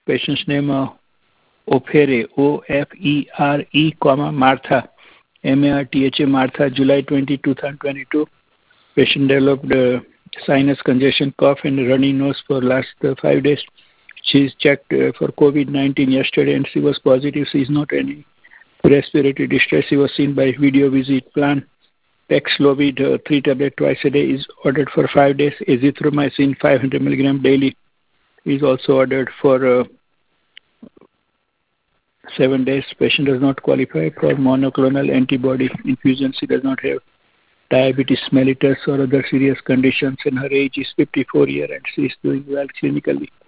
Patient's name Ofere, O-F-E-R-E, Martha, M-A-R-T-H-A, Martha, July 2022. Patient developed sinus congestion, cough, and runny nose for last 5 days. She is checked for COVID-19 yesterday, and she was positive. She is not any respiratory distress. She was seen by video visit plan. Paxlovid 3 tablets twice a day is ordered for 5 days. Azithromycin 500 milligram daily is also ordered for 7 days. Patient does not qualify for monoclonal antibody infusion. She does not have diabetes mellitus or other serious conditions, and her age is 54 years, and she is doing well clinically.